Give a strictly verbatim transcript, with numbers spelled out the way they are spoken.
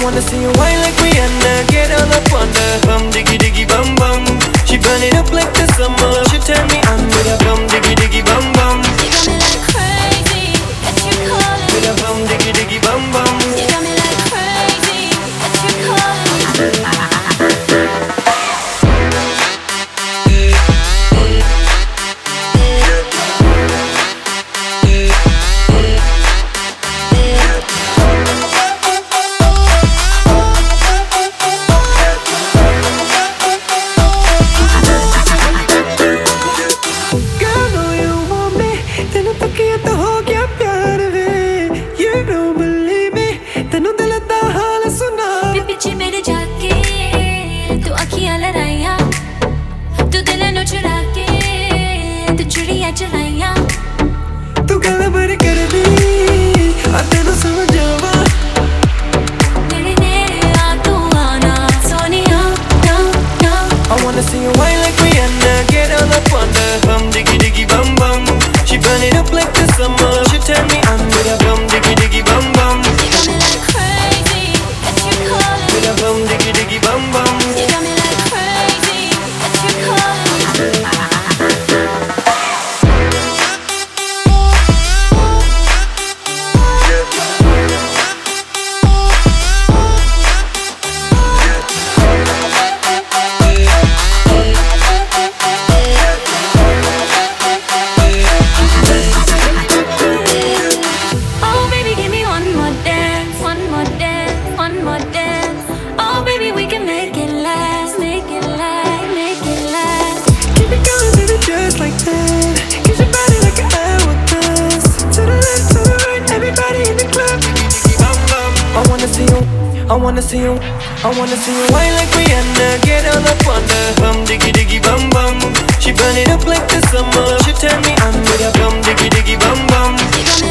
wanna see you whine like Rihanna, get all up on the bum diggy diggy bum bum. She burn it up like the summer. She turn me on with a bum diggy diggy bum bum. You got me like crazy, that you calling. With a bum diggy diggy bum bum. You got me like crazy, that you calling. तू गल बड़ी कर दी आ तेनू समझ जावा तेरे नेड़े आ तू आना Sonia no no. I wanna see you whine like Rihanna, get all up on the bum diggy diggy bum bum. She burn it up like the summer. She turn me on with a bum diggy diggy bum bum. You got me like crazy, that you calling. With a bum diggy diggy bum bum. You got me like crazy, that you calling. I wanna see you, I wanna see you whine like Rihanna, get all up on the bum diggy diggy bum bum. She burn it up like the summer. She turn me on with a bum diggy diggy bum bum.